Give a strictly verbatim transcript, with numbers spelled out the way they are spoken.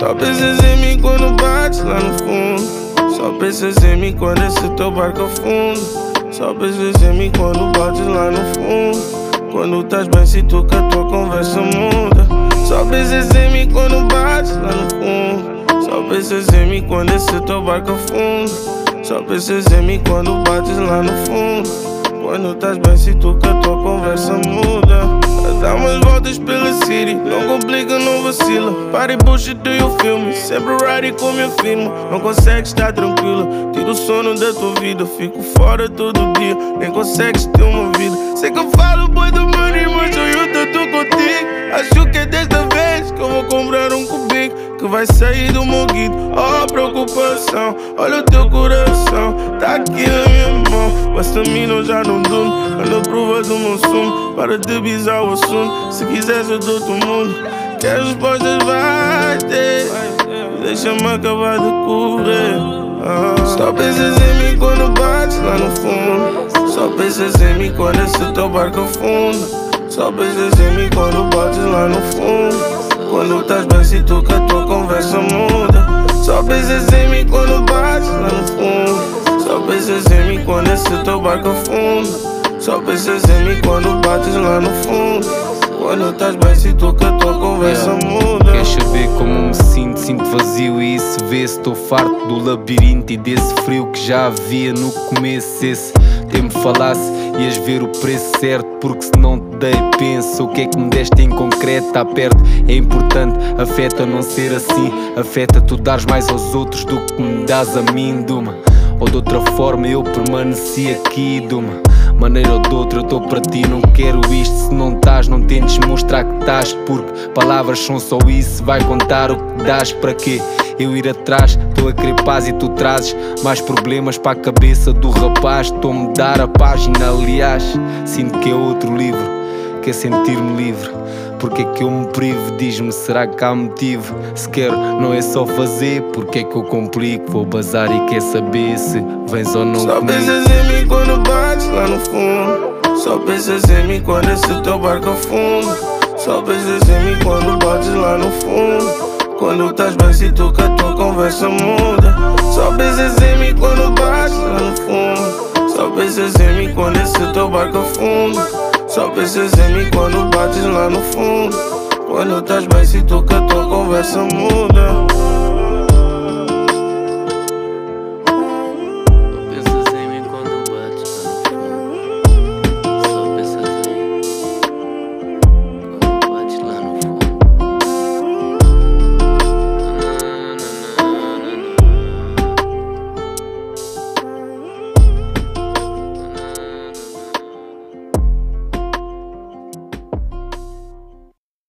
Só pensas em mim quando bates lá no fundo. Só pensas em mim quando esse teu barco afunda. Só pensas em mim quando bates lá no fundo. Quando estás bem, sinto que a tua conversa muda. Só pensas em mim quando bates lá no fundo. Só pensas em mim quando esse teu barco afunda. Só pensas em mim quando bates lá no fundo. Quando estás bem, sinto que a tua conversa muda. Dá umas voltas pela city, não complica, não vacila. Para e bullshit do your filme, sempre ride com minha firma. Não consegues estar tranquila, tira o sono da tua vida. Fico fora todo dia, nem consegues ter uma vida. Sei que eu falo boi do money, mas eu tô contigo. Acho que é desta vez que eu vou comprar um cubico que vai sair do meu guido. Oh, preocupação, olha o teu coração, tá aqui na minha mão. Basta a mim, eu já não durmo. Ando a prova do meu sumo, para de bizar o assunto. Se quiseres eu dou-te o mundo. Quer respostas, vai ter. Deixa-me acabar de correr. ah. Só pensas em mim quando bates lá no fundo. Só pensas em mim quando esse teu barco afunda. Só pensas em mim quando bates lá no fundo. Quando estás bem, sinto que a tua conversa muda. Só pensas em mim quando bates lá no fundo. Só pensas em mim quando esse teu barco afunda. Só pensas em mim quando bates lá no fundo. Quando estás bem, sinto que a tua conversa yeah. muda. Queres saber como me sinto? Sinto vazio e isso vê-se. Estou farto do labirinto e desse frio que já havia no começo. Esse tempo falasse, ias ver o preço certo. Porque se não te dei, penso o que é que me deste em concreto. Está perto, é importante, afeta não ser assim. Afeta tu dares mais aos outros do que me dás a mim, de uma ou de outra forma eu permaneci aqui, de uma maneira ou de outra eu estou para ti. Não quero isto, se não estás não tentes mostrar que estás. Porque palavras são só isso, vai contar o que dás. Para quê? Eu ir atrás, estou a querer paz e tu trazes mais problemas para a cabeça do rapaz. Estou-me a dar a página, aliás, sinto que é outro livro, que é sentir-me livre. Porque é que eu me privo? Diz-me, será que há motivo? Se quero, não é só fazer. Porque é que eu complico? Vou bazar e quer saber se vens ou não Só comigo. pensas em mim quando bates lá no fundo. Só pensas em mim quando esse teu barco afunda. Só pensas em mim quando bates lá no fundo. Quando estás bem, sinto que a tua conversa muda. Só pensas em mim quando bates lá no fundo. Só pensas em mim quando esse teu barco afunda. Só pensas em mim quando bates lá no fundo. Quando estás bem, sinto que a tua conversa muda.